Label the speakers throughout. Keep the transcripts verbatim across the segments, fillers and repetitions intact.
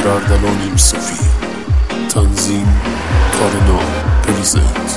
Speaker 1: امیر اردلان یوسفی. تنظیم کارنا پریزنت.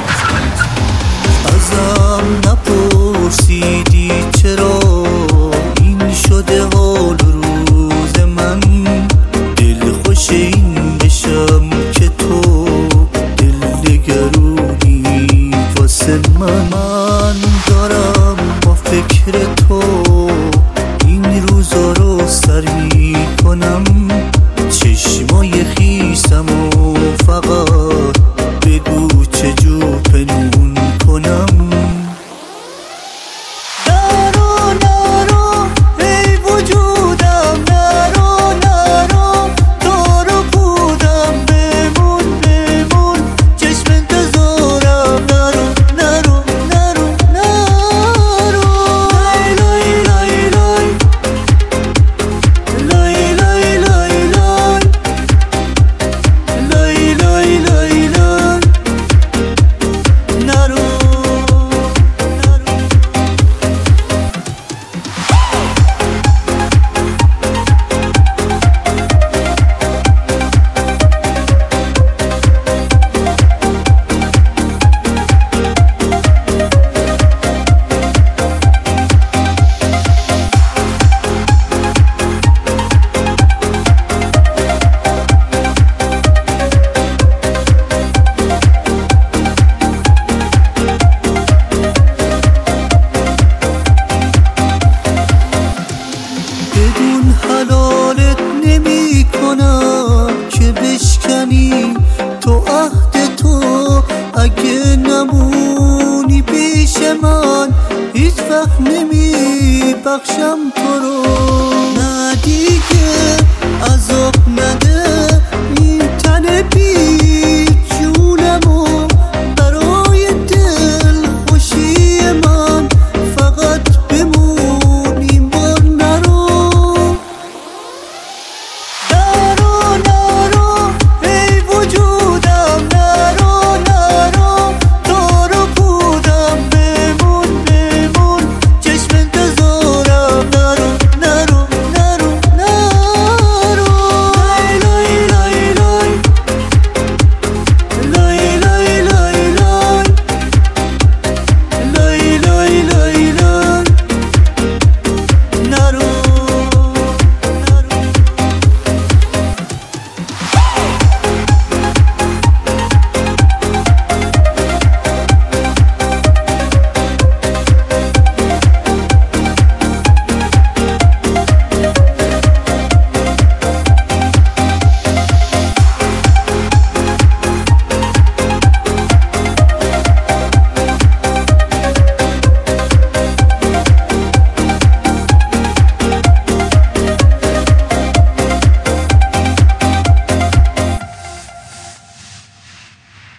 Speaker 2: ازم نپرسیدی چرا این شده حال روز من، دل خوش این بشم که تو دل نگرونی واسه من. من دارم با فکر تو این روزا رو سر میکنم، چشمای خیسم و فقط بگو چجور پنون کنم. نرو نرو ای وجودم، نرو نرو تو رو بودم، بمون بمون چشم انتظارم. نرو نرو نرو نرو لای لای لای لای لای لای لای لای لای لای نرو. بدون حلالت نمی کنم که بشکنی تو عهد تو، اگه نمونی پیش من هیچ وقت نمی بخشم تو رو. نه دیگه عذاب نده این تن بی